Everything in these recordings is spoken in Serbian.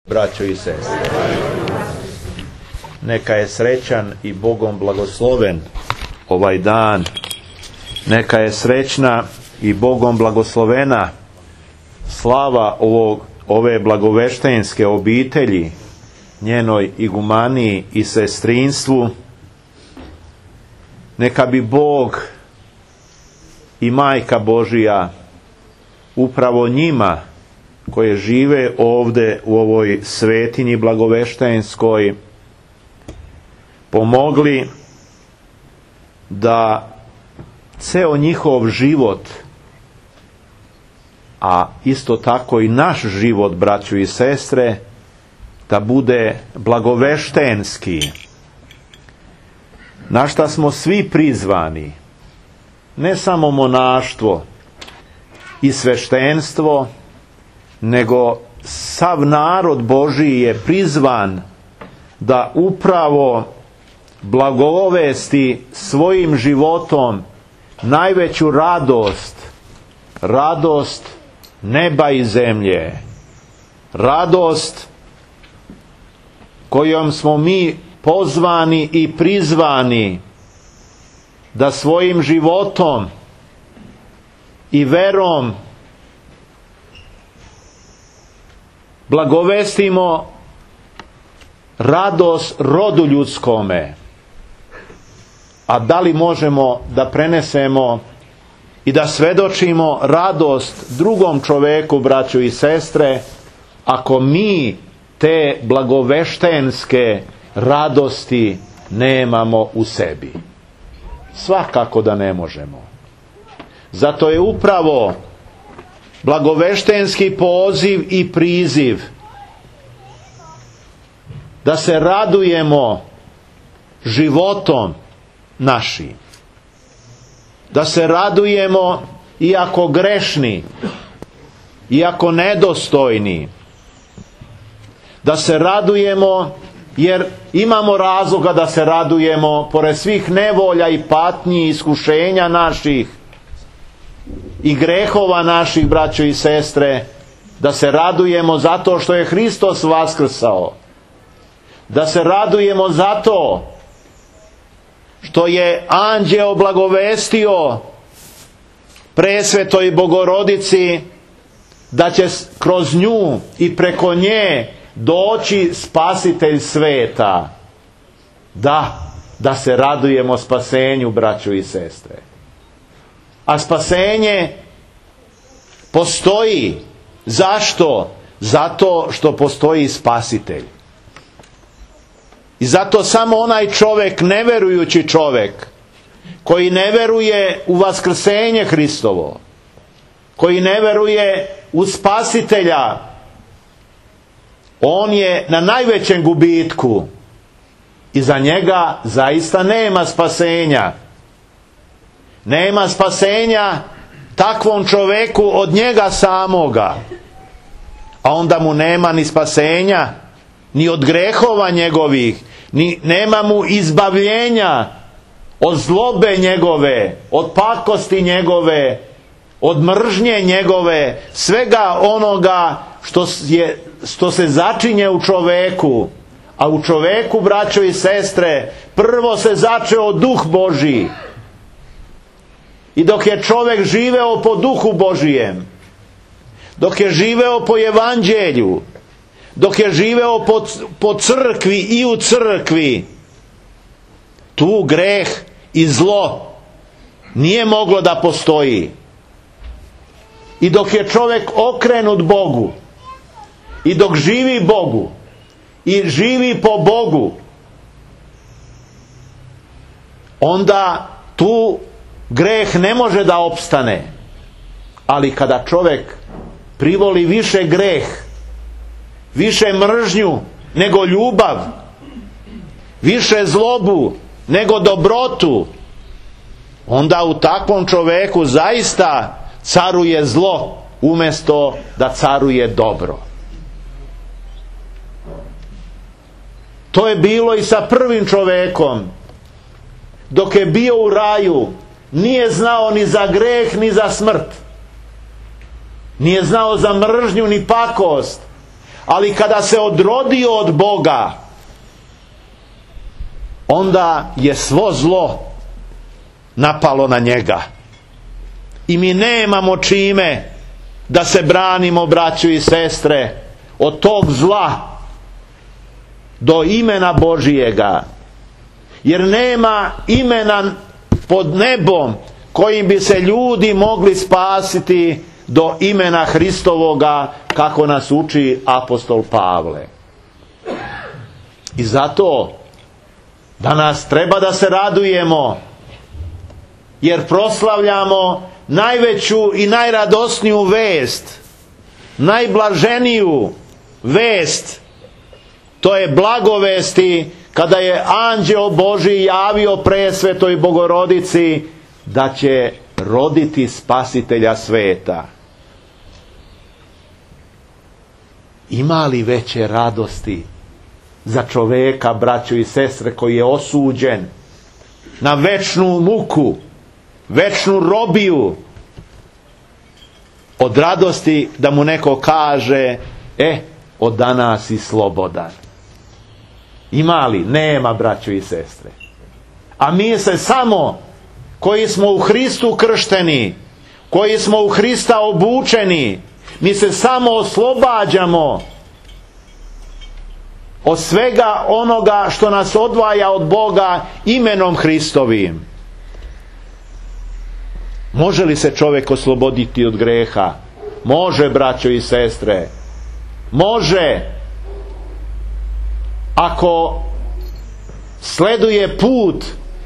Braćo i sestre, neka je srećan i Bogom blagosloven ovaj dan, neka je srećna i Bogom blagoslovena slava ove blagoveštenske obitelji, njenoj igumaniji i sestrinstvu. Neka bi Bog i Majka Božija upravo njima koje žive ovdje u ovoj svetinji blagoveštenskoj pomogli da ceo njihov život, a isto tako i naš život, braćo i sestre, da bude blagoveštenski, na šta smo svi prizvani, ne samo monaštvo i sveštenstvo, nego sav narod Božiji je prizvan da upravo blagovesti svojim životom najveću radost neba i zemlje, radost kojom smo mi pozvani i prizvani da svojim životom i verom blagovestimo radost rodu ljudskome. A da li možemo da prenesemo i da svedočimo radost drugom čoveku, braćo i sestre, ako mi te blagoveštenske radosti nemamo u sebi? Svakako da ne možemo. Zato je upravo blagoveštenski poziv i priziv da se radujemo životom našim, da se radujemo iako grešni, iako nedostojni, da se radujemo jer imamo razloga da se radujemo pored svih nevolja i patnji i iskušenja naših i grehova naših, braćo i sestre, da se radujemo zato što je Hristos vaskrsao, da se radujemo zato što je anđeo blagovestio presvetoj Bogorodici da će kroz nju i preko nje doći spasitelj sveta. Da se radujemo spasenju, braćo i sestre. A spasenje postoji. Zašto? Zato što postoji spasitelj. I zato samo onaj čovjek, neverujući čovjek, koji ne veruje u vaskrsenje Hristovo, koji ne veruje u spasitelja, on je na najvećem gubitku i za njega zaista nema spasenja. Nema spasenja takvom čoveku od njega samoga, a onda mu nema ni spasenja ni od grehova njegovih, nema mu izbavljenja od zlobe njegove, od pakosti njegove, od mržnje njegove, svega onoga što se začinje u čoveku. A u čoveku, braćo i sestre, prvo se začeo duh Božji. I dok je čovjek živeo po duhu Božijem, dok je živeo po evanđelju, dok je živeo po crkvi i u crkvi, tu greh i zlo nije moglo da postoji. I dok je čovjek okrenut Bogu, i dok živi Bogu i živi po Bogu, onda tu greh ne može da opstane. Ali kada čovjek privoli više greh, više mržnju nego ljubav, više zlobu nego dobrotu, onda u takvom čoveku zaista caruje zlo umjesto da caruje dobro. To je bilo i sa prvim čovekom. Dok je bio u raju, nije znao ni za greh ni za smrt. Nije znao za mržnju ni pakost. Ali kada se odrodio od Boga, onda je svo zlo napalo na njega. I mi nemamo čime da se branimo, braćo i sestre, od tog zla do imena Božijega. Jer nema imena pod nebom kojim bi se ljudi mogli spasiti do imena Hristovoga, kako nas uči apostol Pavle. I zato danas treba da se radujemo, jer proslavljamo najveću i najradosniju vest, najblaženiju vest. To je blagovesti kada je anđeo Božji javio presvetoj Bogorodici da će roditi spasitelja sveta. Ima li veće radosti za čoveka, braćo i sestre, koji je osuđen na večnu muku, večnu robiju, od radosti da mu neko kaže: od danas si slobodan? Ima li? Nema, braćo i sestre. A mi se samo, koji smo u Hristu kršteni, koji smo u Hrista obučeni, mi se samo oslobađamo od svega onoga što nas odvaja od Boga imenom Hristovim. Može li se čovjek osloboditi od greha? Može, braćo i sestre. Može, ako sleduje put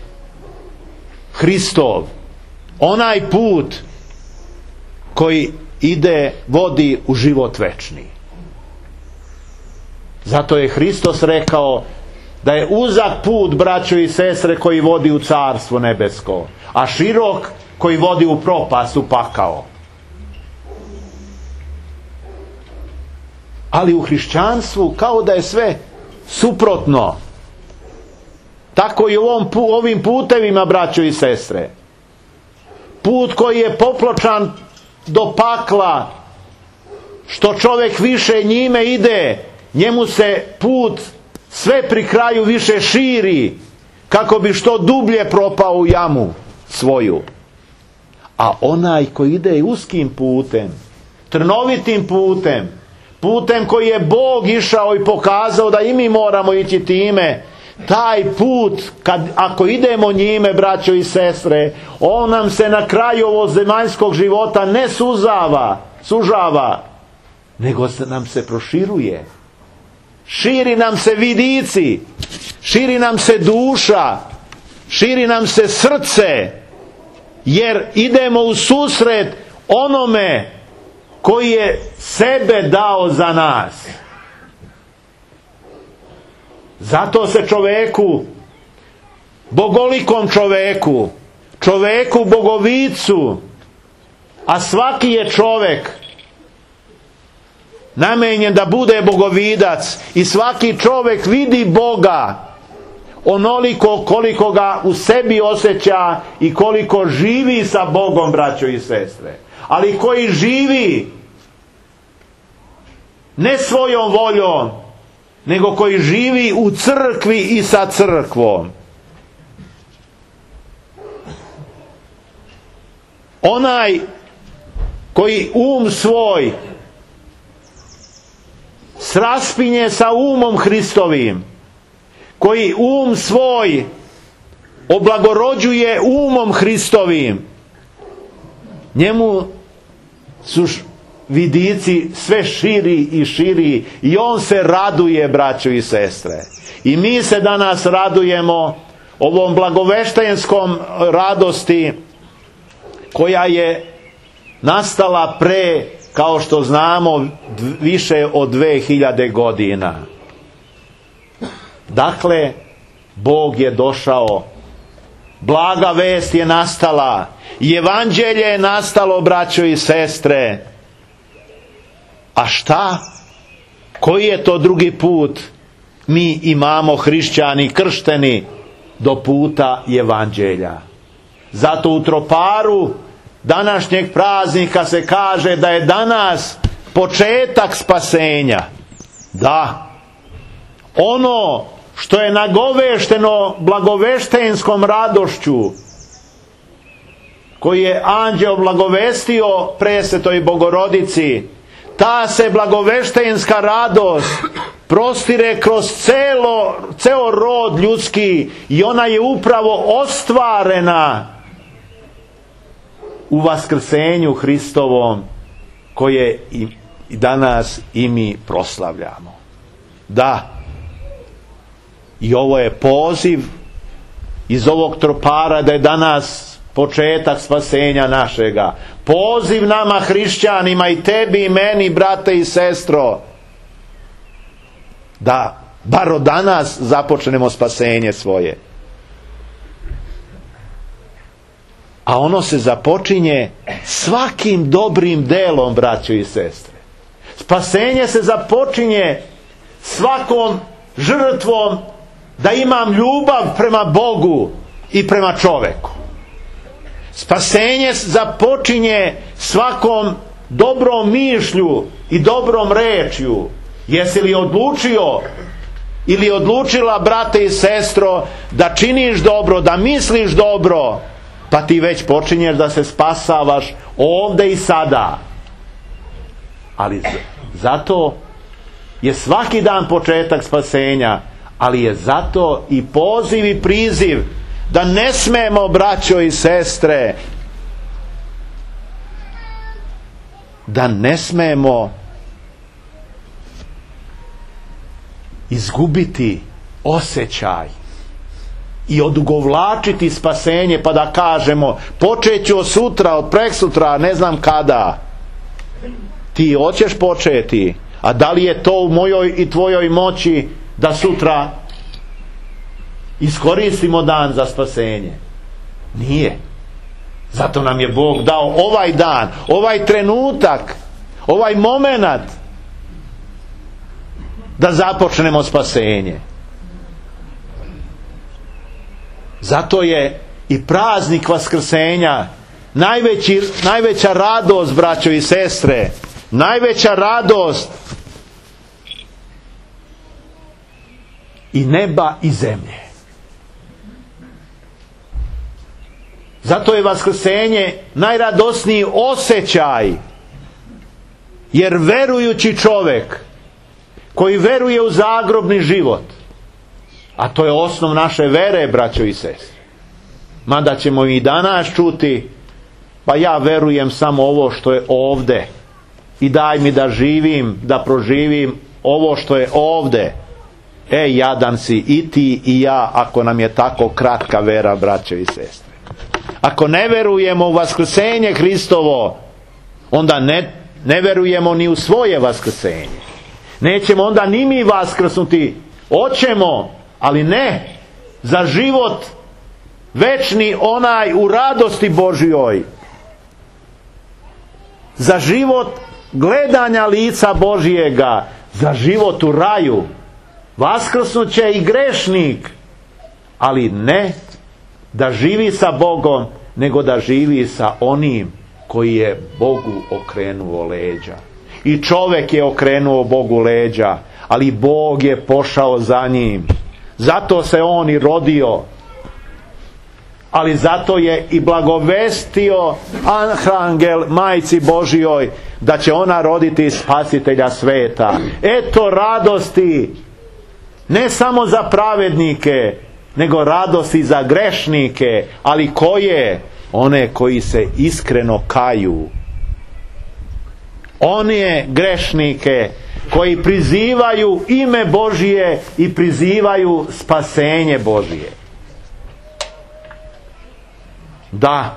Hristov, onaj put koji vodi u život večni. Zato je Hristos rekao da je uzak put, braćo i sestre, koji vodi u Carstvo nebesko, a širok koji vodi u propast, u pakao. Ali u hrišćanstvu kao da je sve suprotno. Tako i u ovim putevima, braćo i sestre. Put koji je popločan do pakla, što čovjek više njime ide, njemu se put sve pri kraju više širi, kako bi što dublje propao u jamu svoju. A onaj koji ide uskim putem, trnovitim putem, putem koji je Bog išao i pokazao da i mi moramo ići time, taj put, ako idemo njime, braćo i sestre, on nam se na kraju ovog zemaljskog života ne sužava, nego nam se proširuje. Širi nam se vidici, širi nam se duša, širi nam se srce, jer idemo u susret onome koji je sebe dao za nas. Zato se čoveku, bogolikom čoveku bogovicu, a svaki je čovek namenjen da bude bogovidac i svaki čovek vidi Boga onoliko koliko ga u sebi osjeća i koliko živi sa Bogom, braćo i sestre. Ali koji živi ne svojom voljom, nego koji živi u crkvi i sa crkvom. Onaj koji svoj sraspinje sa umom Hristovim, koji svoj oblagorođuje umom Hristovim, njemu su vidici sve širi i širi i on se raduje, braćo i sestre. I mi se danas radujemo ovom blagoveštenskom radosti koja je nastala pre, kao što znamo, više od 2000 godina. Dakle, Bog je došao, blaga vest je nastala, i evanđelje je nastalo, braćo i sestre. A šta? Koji je to drugi put mi imamo, hrišćani kršteni, do puta evanđelja? Zato u troparu današnjeg praznika se kaže da je danas početak spasenja. Da, ono što je nagovešteno blagoveštenskom radošću, koji je anđeo blagovestio presvetoj Bogorodici, ta se blagoveštenska radost prostire kroz ceo rod ljudski i ona je upravo ostvarena u vaskrsenju Hristovom, koje i danas i mi proslavljamo. Da, i ovo je poziv iz ovog tropara da je danas početak spasenja našega. Poziv nama hrišćanima, i tebi i meni, brate i sestro, da bar od danas započnemo spasenje svoje. A ono se započinje svakim dobrim delom, braćo i sestre. Spasenje se započinje svakom žrtvom da imam ljubav prema Bogu i prema čoveku. Spasenje započinje svakom dobrom mišlju i dobrom rečju. Jesi li odlučio ili odlučila, brate i sestro, da činiš dobro, da misliš dobro, pa ti već počinješ da se spasavaš ovdje i sada. Ali zato je svaki dan početak spasenja, ali je zato i poziv i priziv da ne smemo, braćo i sestre, da ne smemo izgubiti osjećaj i odugovlačiti spasenje, pa da kažemo počet ću od sutra, od preksutra, ne znam kada. Ti hoćeš početi, a da li je to u mojoj i tvojoj moći da sutra iskoristimo dan za spasenje? Nije. Zato nam je Bog dao ovaj dan, ovaj trenutak, ovaj momenat da započnemo spasenje. Zato je i praznik Vaskrsenja najveća radost, braćo i sestre, najveća radost i neba i zemlje. Zato je Vaskrsenje najradosniji osjećaj, jer verujući čovjek koji veruje u zagrobni život, a to je osnov naše vere, braćo i sestre, mada ćemo i danas čuti, pa ja verujem samo ovo što je ovdje i daj mi da živim, da proživim ovo što je ovdje. Jadan si i ti i ja, ako nam je tako kratka vera, braćo i sestre. Ako ne verujemo u vaskrsenje Hristovo, onda ne verujemo ni u svoje vaskrsenje. Nećemo onda ni mi vaskrsnuti. Hoćemo, ali ne za život večni, onaj u radosti Božjoj, za život gledanja lica Božjega, za život u raju. Vaskrsnut će i grešnik, ali ne da živi sa Bogom, nego da živi sa onim koji je Bogu okrenuo leđa. I čovjek je okrenuo Bogu leđa, ali Bog je pošao za njim. Zato se on i rodio, ali zato je i blagovestio arhangel majci Božjoj da će ona roditi spasitelja sveta. Eto radosti, ne samo za pravednike, nego radosti za grešnike. Ali koje? One koji se iskreno kaju. One grešnike koji prizivaju ime Božije i prizivaju spasenje Božije. Da,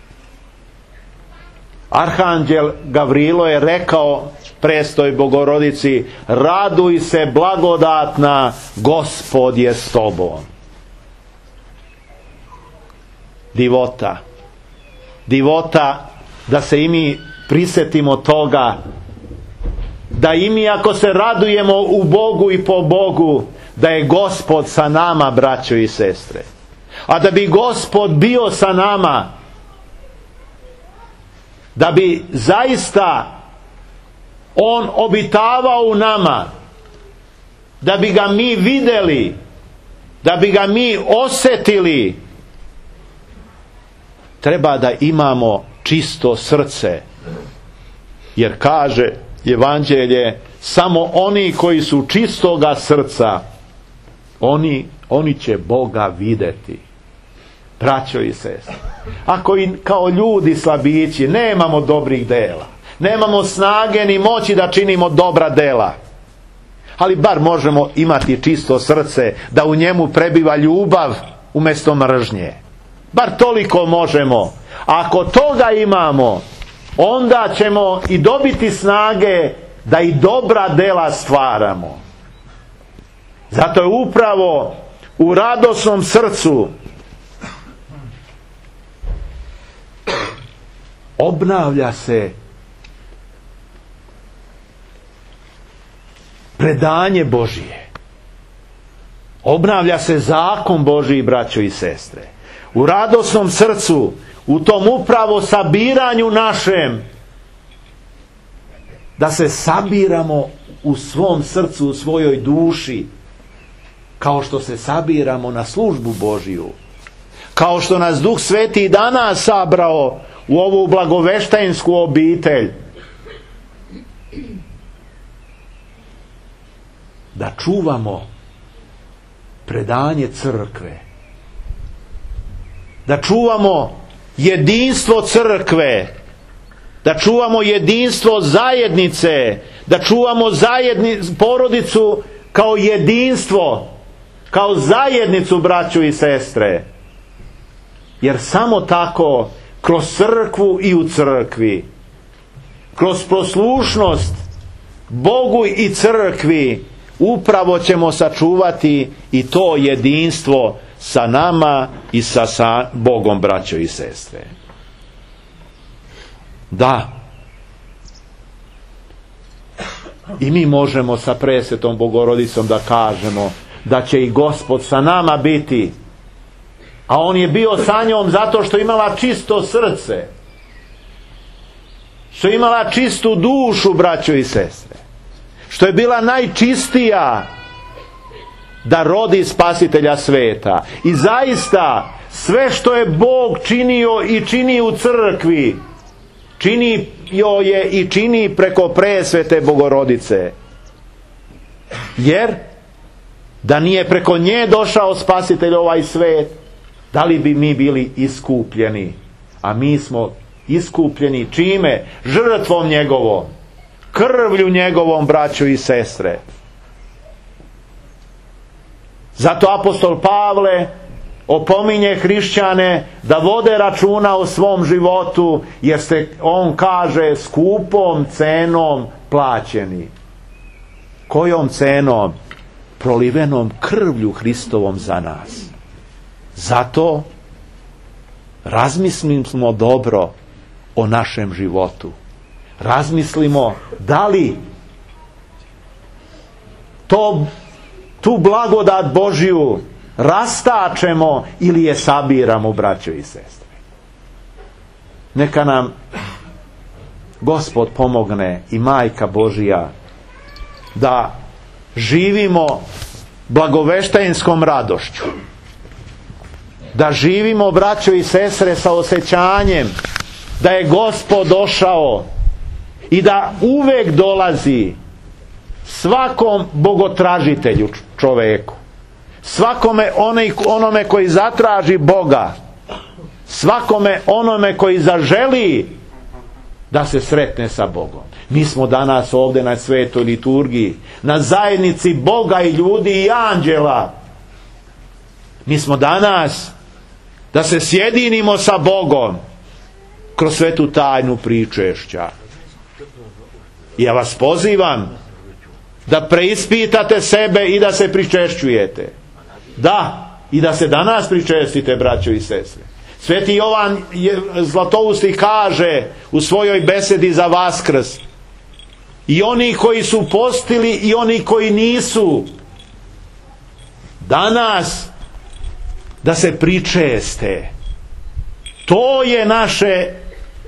arhanđel Gavrilo je rekao prestoj Bogorodici: raduj se blagodatna, Gospod je s tobom. Divota da se i mi prisjetimo toga, da i mi ako se radujemo u Bogu i po Bogu, da je Gospod sa nama, braćo i sestre. A da bi Gospod bio sa nama, da bi zaista On obitavao u nama, da bi ga mi vidjeli, da bi ga mi osjetili, treba da imamo čisto srce. Jer kaže Evanđelje, samo oni koji su čistoga srca, oni će Boga vidjeti. Braćo i sestre, ako i kao ljudi slabići nemamo dobrih dela, nemamo snage ni moći da činimo dobra dela, ali bar možemo imati čisto srce, da u njemu prebiva ljubav umjesto mržnje. Bar toliko možemo. Ako toga imamo, onda ćemo i dobiti snage da i dobra dela stvaramo. Zato je upravo u radosnom srcu obnavlja se predanje Božije. Obnavlja se zakon Božiji, braćo i sestre. U radosnom srcu, u tom upravo sabiranju našem, da se sabiramo u svom srcu, u svojoj duši, kao što se sabiramo na službu Božiju, kao što nas Duh Sveti danas sabrao u ovu blagoveštainsku obitelj, da čuvamo predanje crkve, da čuvamo jedinstvo crkve, da čuvamo jedinstvo zajednice, da čuvamo porodicu kao jedinstvo, kao zajednicu, braćo i sestre. Jer samo tako, kroz crkvu i u crkvi, kroz poslušnost Bogu i crkvi, upravo ćemo sačuvati i to jedinstvo sa nama i sa Bogom, braćo i sestre. Da, i mi možemo sa presvetom Bogorodicom da kažemo da će i Gospod sa nama biti, a On je bio sa njom zato što imala čisto srce, što je imala čistu dušu, braćo i sestre, što je bila najčistija da rodi Spasitelja sveta. I zaista sve što je Bog činio i čini u crkvi, činio je i čini preko presvete Bogorodice. Jer da nije preko nje došao Spasitelj ovaj svet, da li bi mi bili iskupljeni? A mi smo iskupljeni čime? Žrtvom njegovom, krvlju njegovom, braćo i sestre. Zato apostol Pavle opominje hrišćane da vode računa o svom životu, jer on kaže, skupom cenom plaćeni. Kojom cenom? Prolivenom krvlju Hristovom za nas. Zato razmislimo dobro o našem životu. Razmislimo da li tu blagodat Božju rastačemo ili je sabiramo, braćo i sestre. Neka nam Gospod pomogne i Majka Božja da živimo blagoveštainskom radošću, da živimo, braćo i sestre, sa osjećanjem da je Gospod došao i da uvek dolazi svakom bogotražitelju čoveku, svakome onome koji zatraži Boga, svakome onome koji zaželi da se sretne sa Bogom. Mi smo danas ovdje na svetoj liturgiji, na zajednici Boga i ljudi i anđela. Mi smo danas da se sjedinimo sa Bogom kroz svetu tajnu pričešća. Ja vas pozivam da preispitate sebe i da se pričešćujete. Da, i da se danas pričestite, braćo i sestre. Sveti Jovan Zlatousti kaže u svojoj besedi za Vaskrs: i oni koji su postili i oni koji nisu, danas da se pričeste. To je naše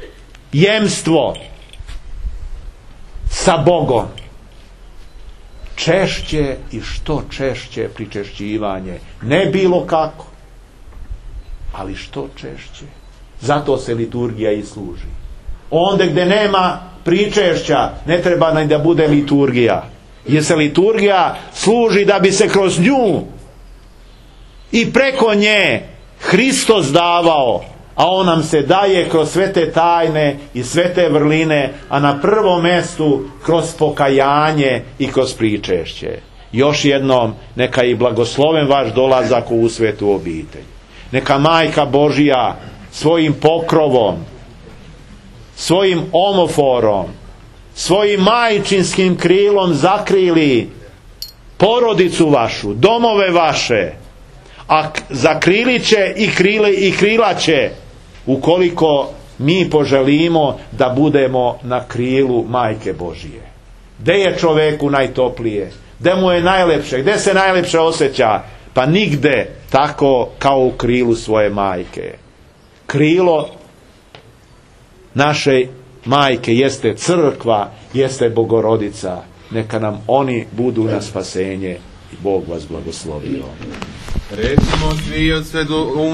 jemstvo sa Bogom. češće i što češće pričešćivanje. Ne bilo kako, ali što češće. Zato se liturgija i služi. Onda gdje nema pričešća, ne treba ni da bude liturgija. Jer se liturgija služi da bi se kroz nju i preko nje Hristos davao, a on nam se daje kroz sve te tajne i sve te vrline, a na prvom mjestu kroz pokajanje i kroz pričešće. Još jednom, neka i blagosloven vaš dolazak u svetu obitelj. Neka Majka Božija svojim pokrovom, svojim omoforom, svojim majčinskim krilom zakrili porodicu vašu, domove vaše, a zakrilit će i krilat će ukoliko mi poželimo da budemo na krilu Majke Božije. Gde je čoveku najtoplije? Gde mu je najlepše? Gde se najlepše osjeća? Pa nigde tako kao u krilu svoje majke. Krilo naše majke jeste crkva, jeste Bogorodica. Neka nam oni budu na spasenje i Bog vas blagoslovio. Recimo svi od sve